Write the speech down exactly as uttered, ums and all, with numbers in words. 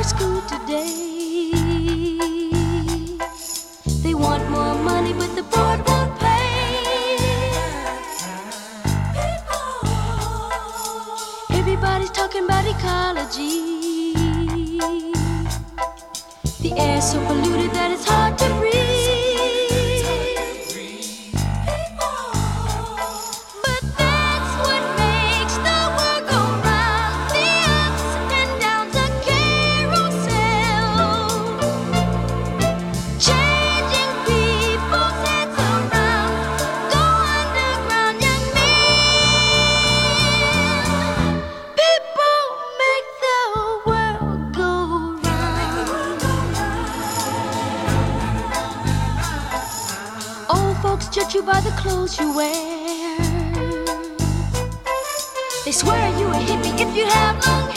school today. They want more money, but the board won't pay. Everybody's talking about ecology. The air's so polluted that it's hard to breathe. But that's what makes the world go round. The ups and downs, a carousel, changing people's heads around. Go underground, young men. People make the world go round. Old folks judge you by the clothes you wear. They swear you a hippie if you have long hair.